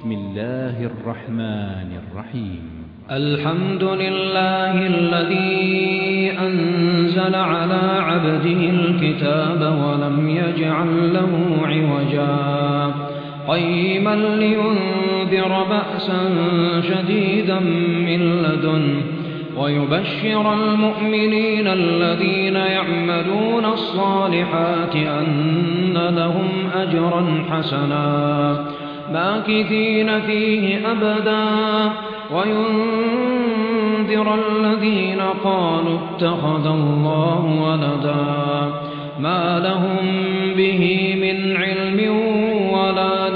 بسم الله الرحمن الرحيم الحمد لله الذي أنزل على عبده الكتاب ولم يجعل له عوجا قيما لينذر بأسا شديدا من لدنه ويبشر المؤمنين الذين يعملون الصالحات أن لهم أجرا حسنا ماكثين فيه أبدا وينذر الذين قالوا اتخذ الله ولدا ما لهم به من علم ولا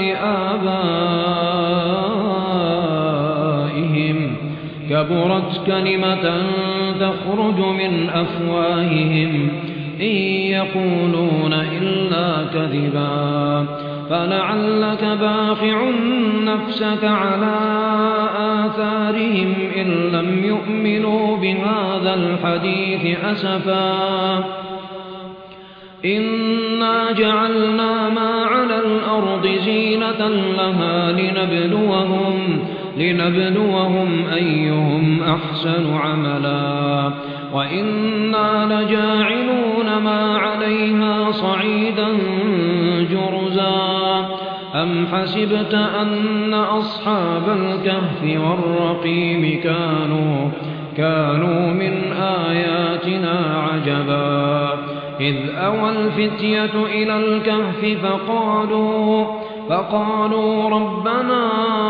لآبائهم كبرت كلمة تخرج من أفواههم إن يقولون إلا كذبا فلعلك باخع نفسك على آثارهم إن لم يؤمنوا بهذا الحديث أسفا إنا جعلنا ما على الأرض زينة لها لنبلوهم أيهم أحسن عملا وإنا لجاعلون ما عليها صعيدا جرزا أم حسبت أن أصحاب الكهف والرقيم كانوا من آياتنا عجبا إذ أوى الفتية إلى الكهف فقالوا ربنا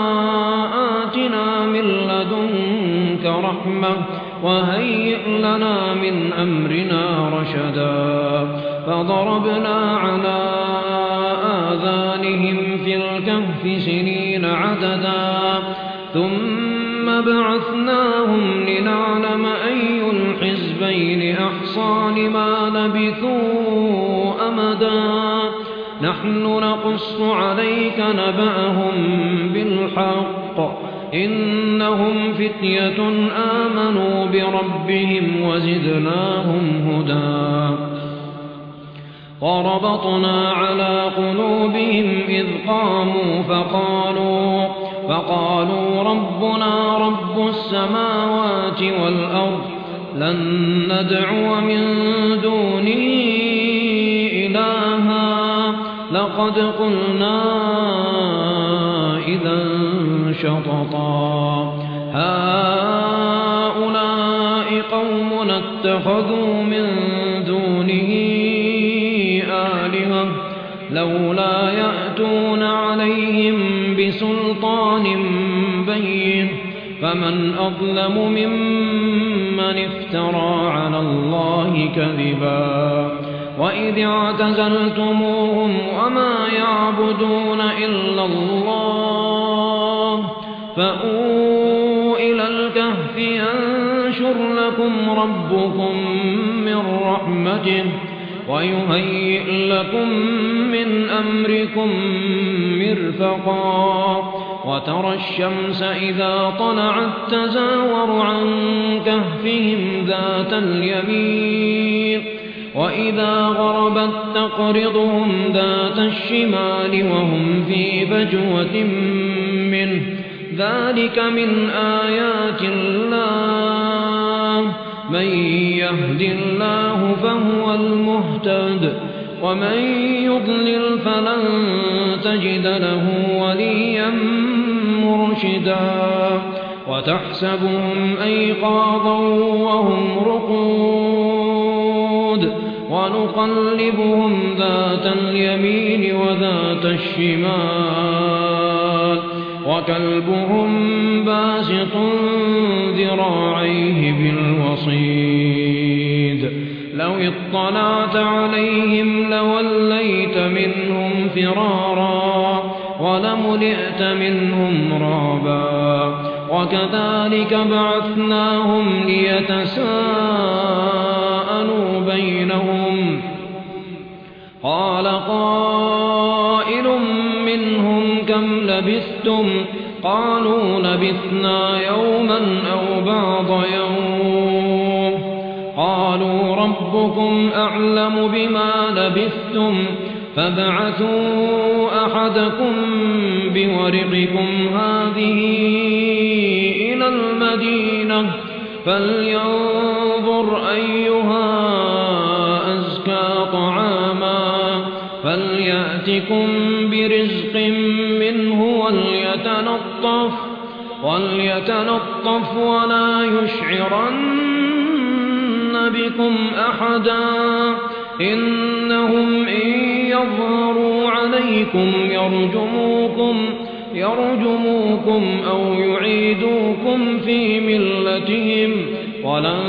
آتنا من لدنك رحمة وهيئ لنا من أمرنا رشدا فضربنا على آذانهم في الكهف سنين عددا ثم بعثناهم لنعلم أي الحزبين أحصى لما لبثوا أمدا نحن نقص عليك نبأهم بالحق إنهم فتية آمنوا بربهم وزدناهم هدى وربطنا على قلوبهم إذ قاموا فقالوا ربنا رب السماوات والأرض لن ندعو من دونه إلها لقد قلنا إذا شططا هؤلاء قوم اتخذوا من دونه آلهة لولا يأتون عليهم بسلطان بين فمن أظلم ممن افترى على الله كذبا وإذ اعتزلتموهم وما يعبدون إلا الله فأووا إلى الكهف ينشر لكم ربكم من رحمته ويهيئ لكم من أمركم مرفقا وترى الشمس إذا طلعت تزاور عن كهفهم ذات اليمين وإذا غربت تقرضهم ذات الشمال وهم في فجوة منه ذلك من آيات الله من يهد الله فهو المهتد ومن يضلل فلن تجد له وليا مرشدا وتحسبهم أيقاظا وهم رقود ونقلبهم ذات اليمين وذات الشمال وكلبهم باسط ذراعيه بالوصيد لو اطلعت عليهم لوليت منهم فرارا ولملئت منهم رعبا وكذلك بعثناهم ليتساءلوا بينهم قال قائل منهم كم لبثتم قالوا لبثنا يوما أو بعض يوم قالوا ربكم أعلم بما لبثتم فابعثوا أحدكم بورقكم هذه إلى المدينة فلينظر أيها أزكى طعاما فليأتكم برزق منه وليتلطف ولا يشعرن بكم أحدا إنهم إن يظهروا عليكم يرجموكم أو يعيدوكم في ملتهم ولن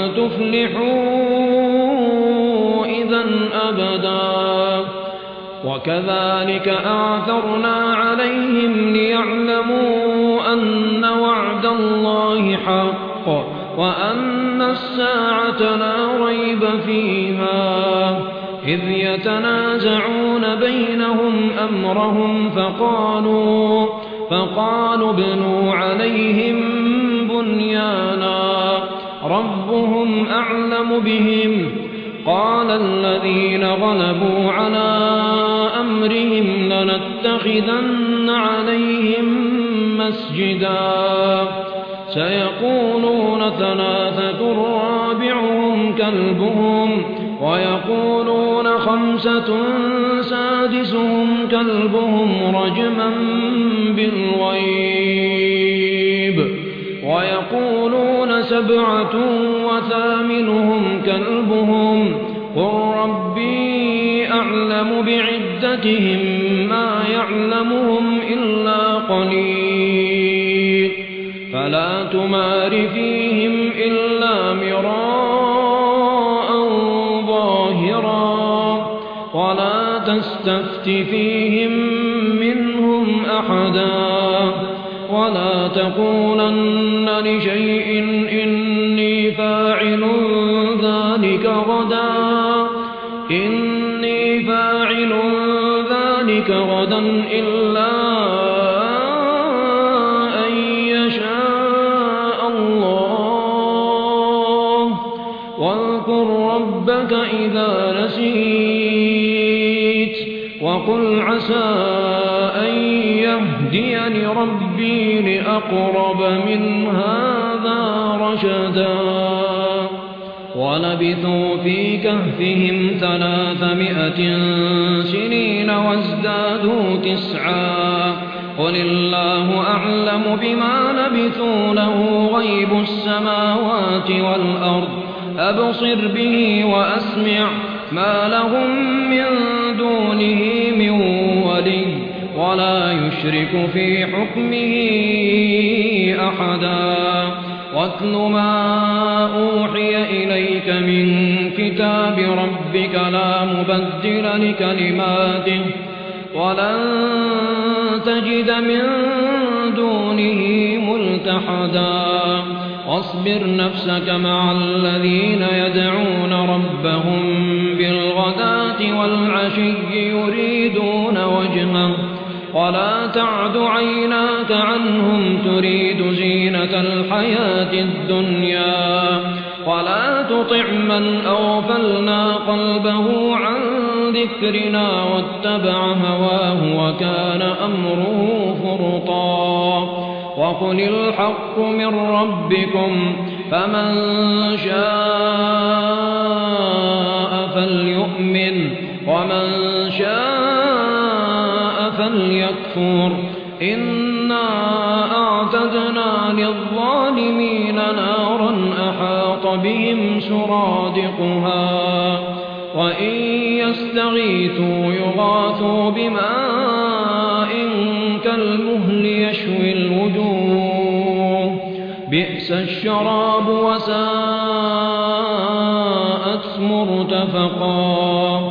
تفلحوا إذا أبدا وكذلك أعثرنا عليهم ليعلموا أن وعد الله حق وأن الساعة لا ريب فيها إذ يتنازعون بينهم أمرهم فقالوا ابنوا عليهم بنيانا ربهم أعلم بهم قال الذين غلبوا على أمرهم لنتخذن عليهم مسجدا سيقولون ثلاثة رابعهم كلبهم ويقولون خمسة سادسهم كلبهم رجما بالغيب ويقولون سبعة وثامنهم كلبهم قل ربي أعلم بعدتهم ما يعلمهم إلا قليل فلا تمار فيهم إلا مراء ظاهرا ولا تستفت فيهم منهم أحدا ولا تقولن لشيء إني فاعل ذلك غدا إلا أن يشاء الله واذكر ربك إذا نسيت وقل عسى أن يهديني ربي لأقرب من هذا رشدا ولبثوا في كهفهم 300 سنين وازدادوا 9 قل الله أعلم بما لبثوا له غيب السماوات والأرض أبصر به وأسمع ما لهم من دونه من ولي ولا يشرك في حكمه أحدا واتل ما أوحي إليك من كتاب ربك لا مبدل لكلماته ولن تجد من دونه ملتحدا واصبر نفسك مع الذين يدعون ربهم بالغداة والعشي يريدون وجهه ولا تعد عيناك عنهم تريد زينة الحياة الدنيا ولا تطع من أغفلنا قلبه عن ذكرنا واتبع هواه وكان أمره فرطا وقل الحق من ربكم فمن شاء فليؤمن ومن شاء فليكفر إنا أعتدنا للظالمين نارا أحاط بهم سرادقها وإن يستغيثوا يغاثوا بماء كالمهل يشوي الوجوه بئس الشراب وساءت مرتفقا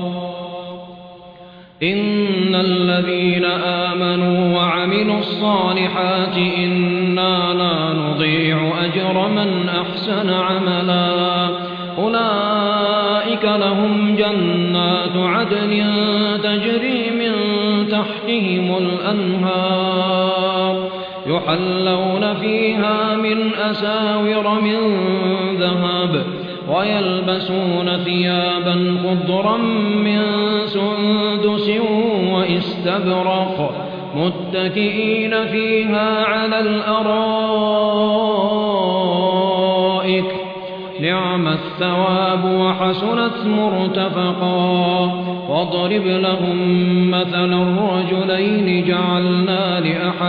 إن الذين آمنوا وعملوا الصالحات إنا لا نضيع أجر من أحسن عملا أولئك لهم جنات عدن تجري من تحتهم الأنهار يحلون فيها من أساور من ذهب ويلبسون ثيابا خضرا من سندس وإستبرق متكئين فيها على الأرائك نعم الثواب وحسنت مرتفقا واضرب لهم مثلا الرجلين جعلنا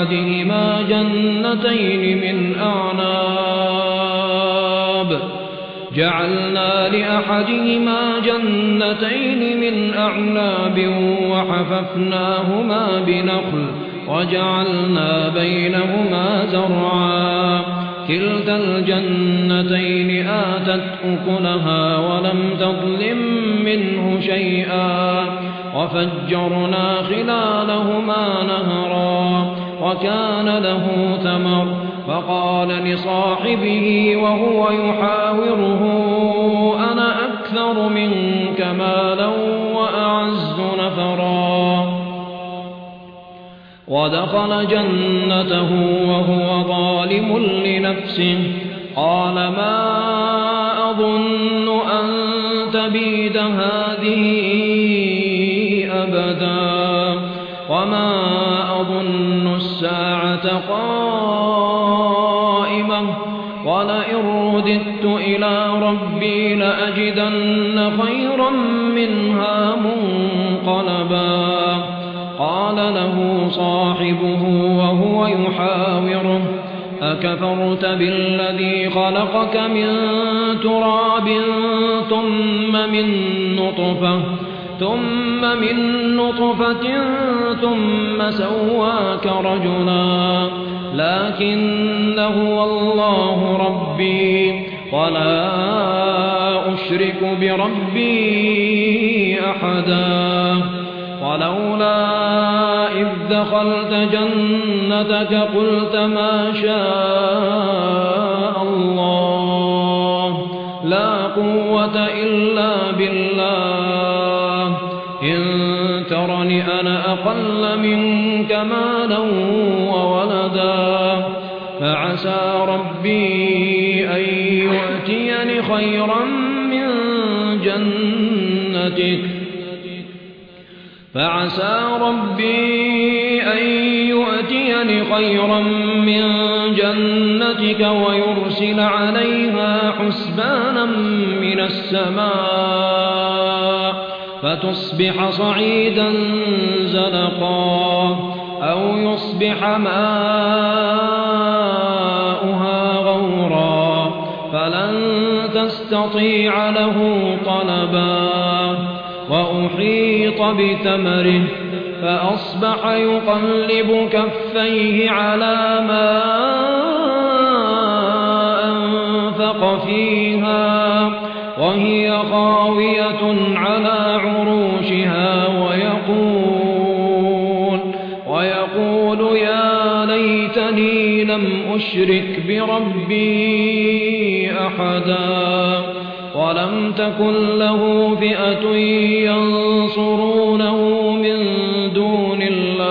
لأحدهما جنتين من أعناب وحففناهما بنخل وجعلنا بينهما زرعا كلتا الجنتين آتت أكلها ولم تظلم منه شيئا وفجرنا خلالهما نهرا وكان له ثمر فقال لصاحبه وهو يحاوره أنا أكثر منك مالا وأعز نفرا ودخل جنته وهو ظالم لنفسه قال ما أظن أن تبيد هذه أبدا وما أظن الساعة قائمة ولئن رددت إلى ربي لأجدن خيرا منها منقلبا قال له صاحبه وهو يحاوره أكفرت بالذي خلقك من تراب ثم من نطفة ثم سواك رجلا لكن هو الله ربي ولا أشرك بربي أحدا ولولا إذ دخلت جنتك قلت ما شاء الله لا قوة إلا بالله إن ترني أنا أقل منك مالا وولدا فعسى ربي أن يؤتيني خيرا من جنتك ويرسل عليها حسبانا من السماء فتصبح صعيدا زلقا أو يصبح ماؤها غورا فلن تستطيع له طلبا وأحيط بثمره فأصبح يقلب كفيه على ما أنفق فيها وهي خاوية على عروشها ويقول يا ليتني لم أشرك بربي أحدا ولم تكن له فئة ينصرونه من دون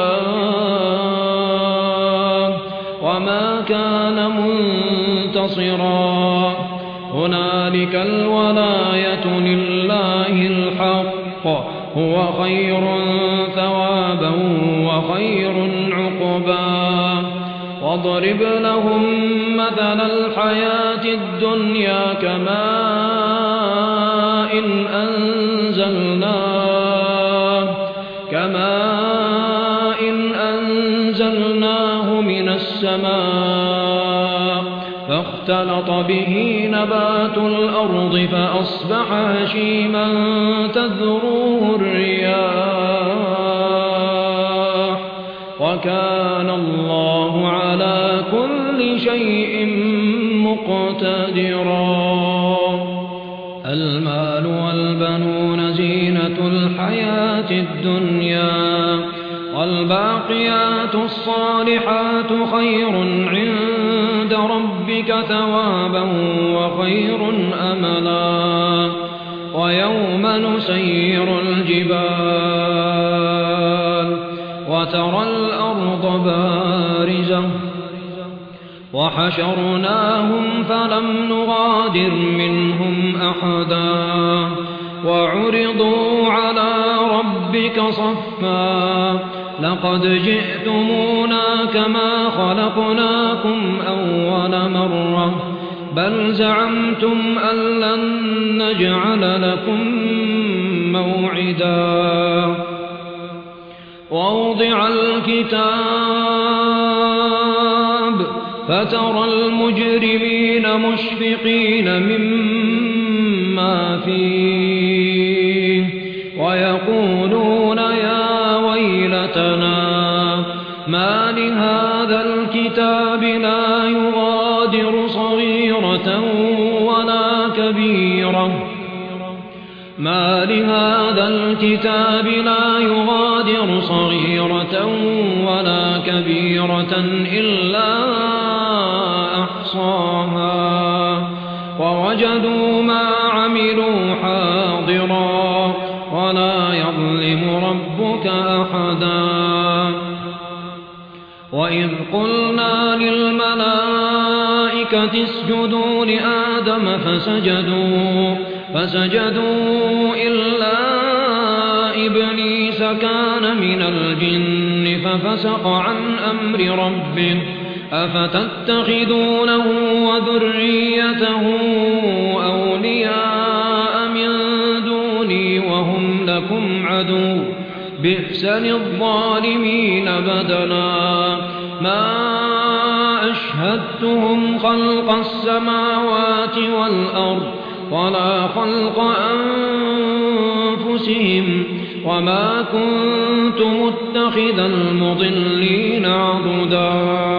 الله وما كان منتصرا هنالك الولاية لله الحق هو خير ثوابا وخير عقبا واضرب لهم مثل الحياة الدنيا كماء أنزلناه من السماء فاختلط به نبات الأرض فأصبح هشيما تذروه الرياح وكان الله على كل شيء مقتدرا المال والبنون زينة الحياة الدنيا والباقيات الصالحات خير عند ربك ثوابا وخير أملا ويوم نسير الجبال وترى الأرض وحشرناهم فلم نغادر منهم أحدا وعرضوا على ربك صفا لقد جئتمونا كما خلقناكم أول مرة بل زعمتم أن لن نجعل لكم موعدا ووضع الكتاب فترى المجرمين مشفقين مما فيه ويقولون يا ويلتنا ما لهذا الكتاب لا يغادر صغيرة ولا كبيرة ما لهذا الكتاب لا يغادر صغيرة ولا كبيرة إلا أحصاها ووجدوا ما عملوا حاضرا ولا يظلم ربك أحدا وإذ قلنا للملائكة اسجدوا لآدم فسجدوا إلا إبليس كان من الجن ففسق عن أمر ربه أفتتخذونه وذريته أولياء من دوني وهم لكم عدو بئس للظالمين بدلا ما أشهدتهم خلق السماوات والأرض ولا خلق أنفسهم وما كنت متخذ المضلين عضدا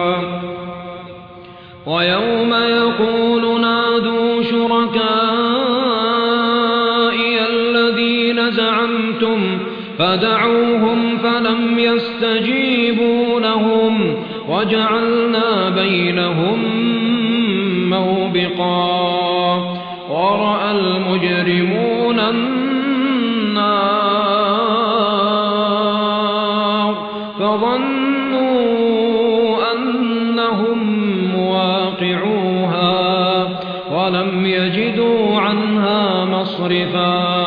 ويوم يقول نادوا شركائي الذين زعمتم فدعوهم فلم يستجيبوا لهم وجعلنا بينهم موبقا ورأى المجرمون النار فظنوا أنهم مواقعوها ولم يجدوا عنها مصرفا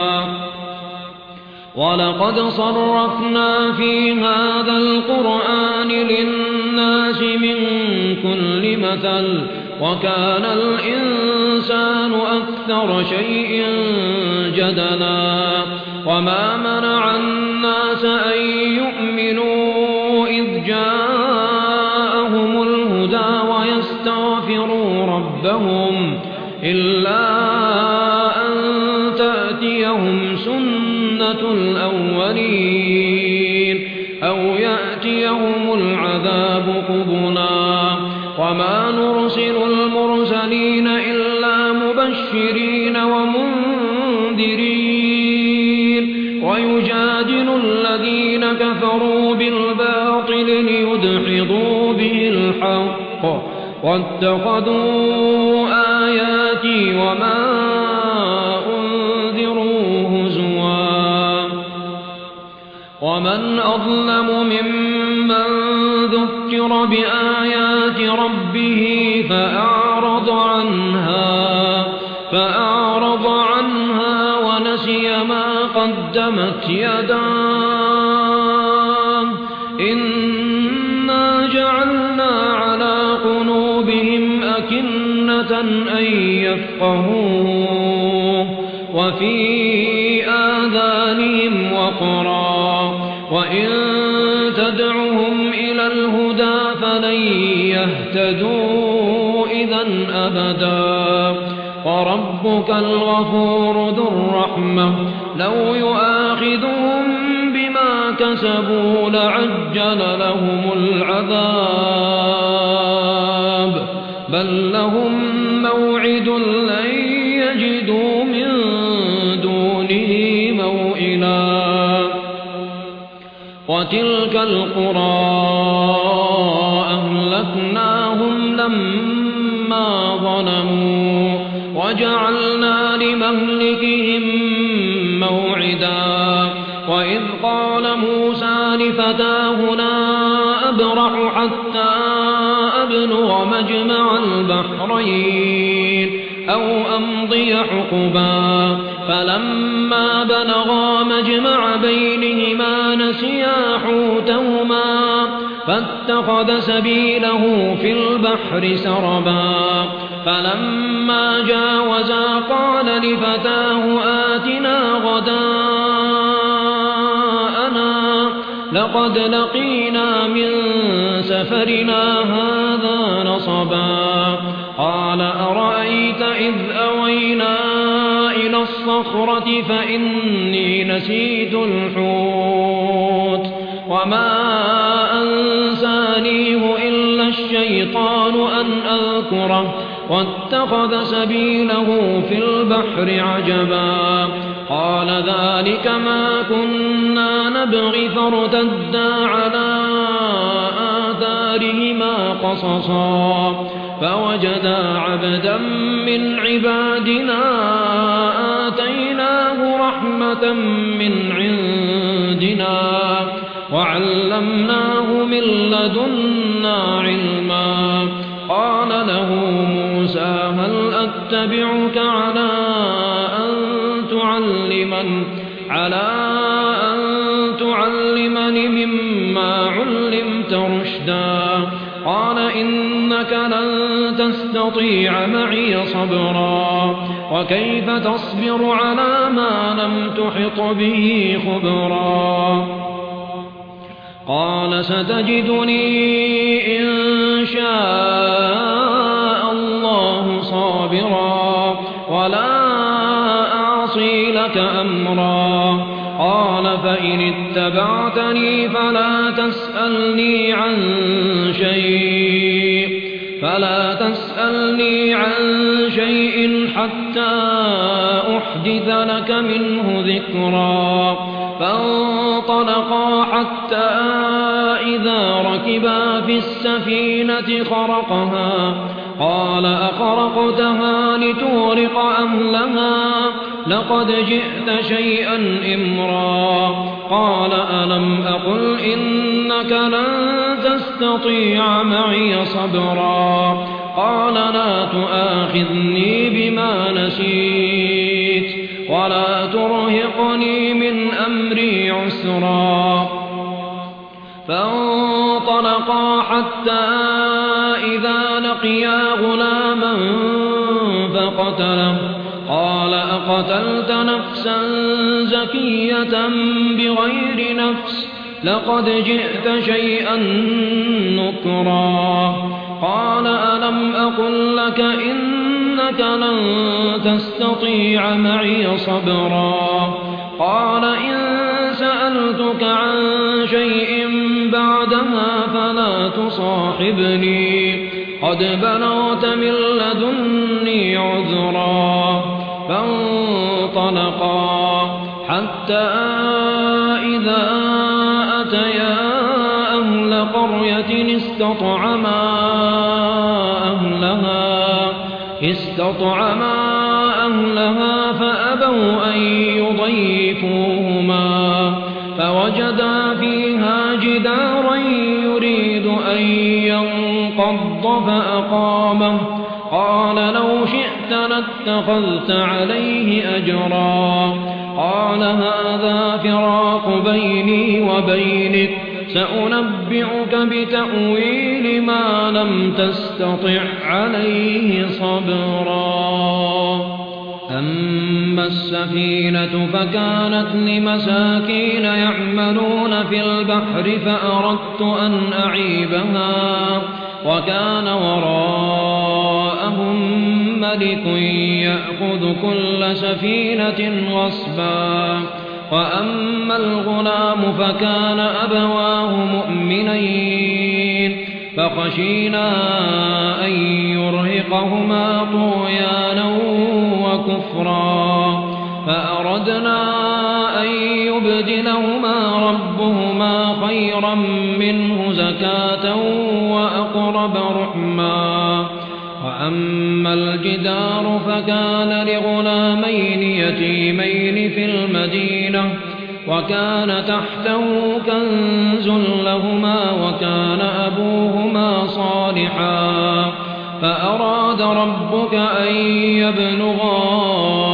ولقد صرفنا في هذا القرآن للناس من كل مثل وكان الإنسان أكثر شيء جدلا وما منع الناس أن يؤمنوا إذ جاءهم الهدى ويستغفروا ربهم إلا أن تأتيهم سنة الأولين أو يأتيهم العذاب قبلا وما نرسل المرسلين إلا مبشرين ومنذرين ويجادل الذين كفروا بالباطل ليدحضوا به الحق واتخذوا آياتي وما أنذروا هزوا ومن أظلم ممن ذكر بآيات ربه فأعرض عنها ونسي ما قدمت يداه إنا جعلنا على قلوبهم أكنة أن يفقهوه وفي آذانهم وقرا وإن تدعهم إلى الهدى فلن يهتدوا إذا أبدا وربك الغفور ذو الرحمة لو يؤاخذهم بما كسبوا لعجل لهم العذاب بل لهم موعد لن يجدوا من دونه موئلا وتلك القرى أهلكناهم لما ظلموا وجعلنا لمهلكهم موعدا وإذ قال موسى لفتاه لا أبرح حتى أبلغ مجمع البحرين أو أمضي حقبا فلما بلغا مجمع بينهما نسيا حوتهما فاتخذ سبيله في البحر سربا فلما جاوزا قال لفتاه آتنا غداءنا لقد لقينا من سفرنا هذا نصبا قال أرأيت إذ أوينا إلى الصخرة فإني نسيت الحوت وما أنسانيه إلا الشيطان أن أذكره واتخذ سبيله في البحر عجبا قال ذلك ما كنا نبغي فارتدا على آثارهما قصصا فوجدا عبدا من عبادنا آتيناه رحمة من عندنا وعلمناه من لدنا علما قال له موسى هل أتبعك على أن تعلمني مما علمت رشدا قال إنك لن تستطيع معي صبرا وكيف تصبر على ما لم تحط به خبرا قال ستجدني إن شاء الله صابرا ولا أعصي لك أمرا قال فإن اتبعتني فلا تسألني عن شيء حتى أحدث لك منه ذكرا فانطلقا حتى إذا ركبا في السفينة خرقها قال أخرقتها لتغرق أهلها لقد جئت شيئا إمرا قال ألم أقل إنك لن تستطيع معي صبرا قال لا تؤاخذني بما نسيت ولا ترهقني من أمري عسرا فانطلقا حتى إذا لقيا غلاما فقتله قال أقتلت نفسا زكية بغير نفس لقد جئت شيئا نكرا قال ألم أقل لك إنك لن تستطيع معي صبرا قال إن سألتك عن شيء بعدها فلا تصاحبني قد بلغت من لدني عذرا فانطلقا حتى إذا أتيا أهل قرية استطعما أهلها فأبوا أن يضيفوهما فوجدا فيها جدارا يريد أن ينقض فأقامه قال لو شئت لاتخذت عليه أجرا قال هذا فراق بيني وبينك سأنبئك بتأويل ما لم تستطع عليه صبرا أما السفينة فكانت لمساكين يعملون في البحر فأردت أن أعيبها وكان وراءهم ملك يأخذ كل سفينة غصبا وأما الغلام فكان أبواه مؤمنين فخشينا أن يرهقهما طغيانا وكفرا فأردنا أن يبدلهما ربهما خيرا منه زكاة وأقرب رحما وأما الجدار فكان لغلامين يتيمين في المدينة وكان تحته كنز لهما وكان أبوهما صالحا صالحا فأراد ربك أن يبلغا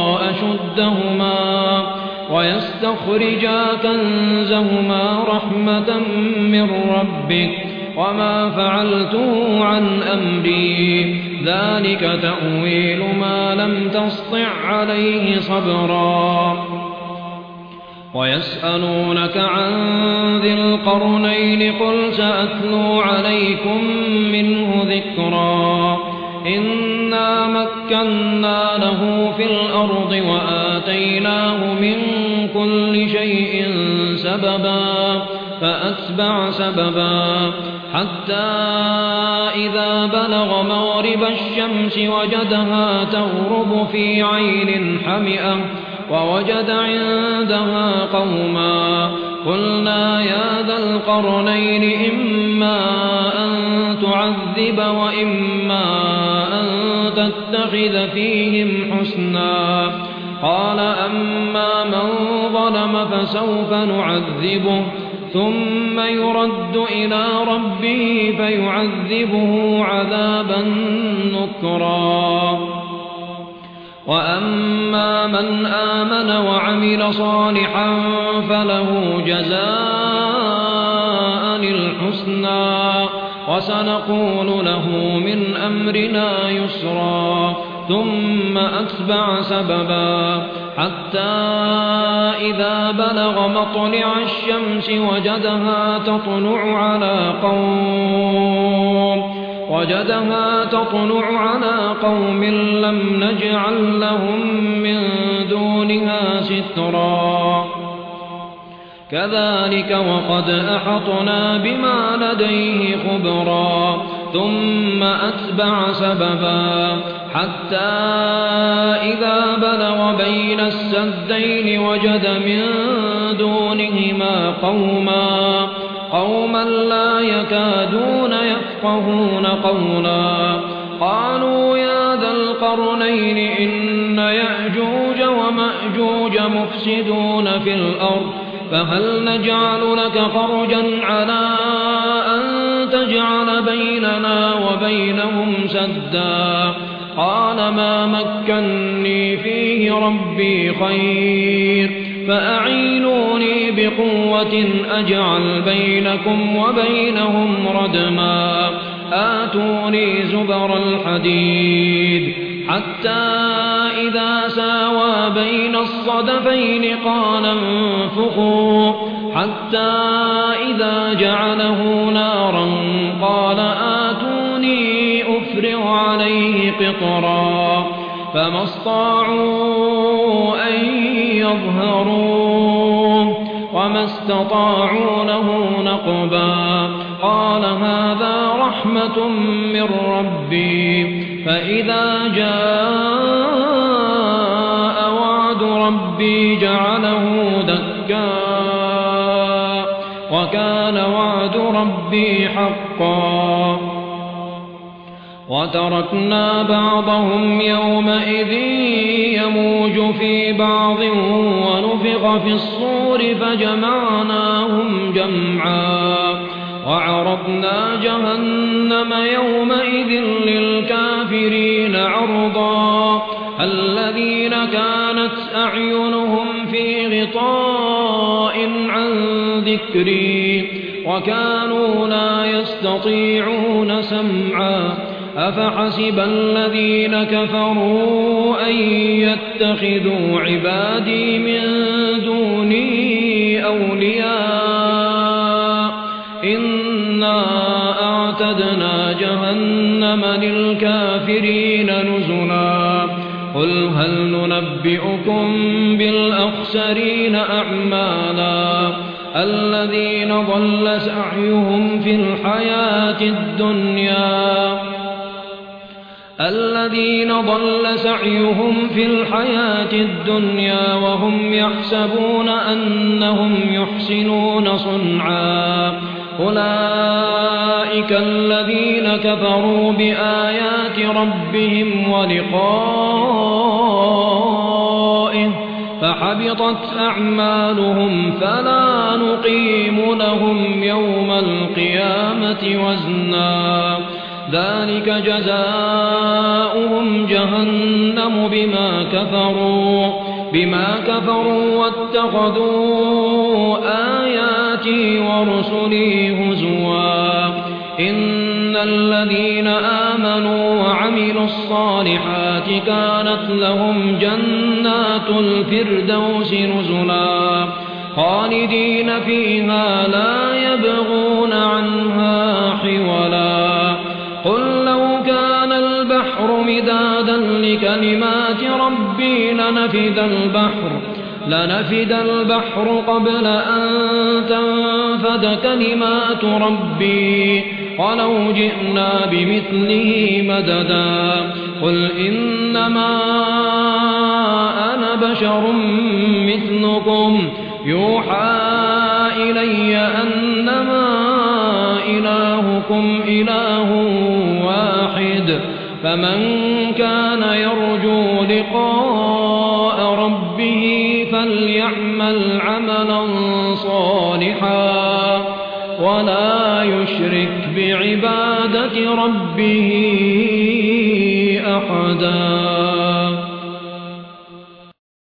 أشدهما ويستخرجا كنزهما رحمة من ربك وما فعلته عن أمري ذلك تأويل ما لم تسطع عليه صبرا ويسألونك عن ذي القرنين قل سأتلو عليكم منه ذكرا إنا مكنا له في الأرض وآتيناه من كل شيء سببا فأتبع سببا حتى إذا بلغ مغرب الشمس وجدها تغرب في عين حمئة ووجد عندها قوما قلنا يا ذا القرنين إما أن تعذب وإما أن تتخذ فيهم حسنا قال أما من ظلم فسوف نعذبه ثم يرد إلى ربه فيعذبه عذابا نكرا وأما من آمن وعمل صالحا فله جزاء الحسنى وسنقول له من أمرنا يسرا ثم أتبع سببا حتى إذا بلغ مطلع الشمس وجدها تطلع على قوم لم نجعل لهم من دونها سترا كذلك وقد أحطنا بما لديه خبرا ثم أتبع سببا حتى إذا بلغ بين السدين وجد من دونهما قوما لا يكادون يفقهون قولا قالوا يا ذا القرنين إن يأجوج ومأجوج مفسدون في الأرض فهل نجعل لك خرجا على أن تجعل بيننا وبينهم سدا قال ما مكني فيه ربي خير فأعينوني بقوة أجعل بينكم وبينهم ردما آتوني زبر الحديد حتى إذا ساوى بين الصدفين قال انفخوا حتى إذا جعله نارا قال آتوني أفرغ عليه قطرا فما استطاعوا أن يظهروه وما استطاعوا له نقبا قال هذا رحمة من ربي فإذا جاء وعد ربي جعله دكا وكان وعد ربي حقا وتركنا بعضهم يومئذ يموج في بعض ونفخ في الصور فجمعناهم جمعا وعرضنا جهنم يومئذ للكافرين عرضا الذين كانت أعينهم في غطاء عن ذكري وكانوا لا يستطيعون سمعا أفحسب الذين كفروا أن يتخذوا عبادي من دوني أولياء إنا أعتدنا جهنم للكافرين نزلا قل هل ننبئكم بالأخسرين أعمالا الذين ضل سعيهم في الحياة الدنيا وهم يحسبون أنهم يحسنون صنعا أولئك الذين كفروا بآيات ربهم ولقائه فحبطت أعمالهم فلا نقيم لهم يوم القيامة وزنا ذلك جزاؤهم جهنم بما كفروا واتخذوا آياتي ورسلي هزوا إن الذين آمنوا وعملوا الصالحات كانت لهم جنات الفردوس نزلا خالدين فيها لا يبغون عنها حولا قل لو كان البحر مدادا لكلمات ربي لنفد البحر قبل أن تنفد كلمات ربي ولو جئنا بمثله مددا قل إنما أنا بشر مثلكم يوحى إلي أنما إلهكم إله واحد فمن كان يرجو لقاء ربه فليعمل عملا صالحا ولا يشرك بعبادة ربه أحدا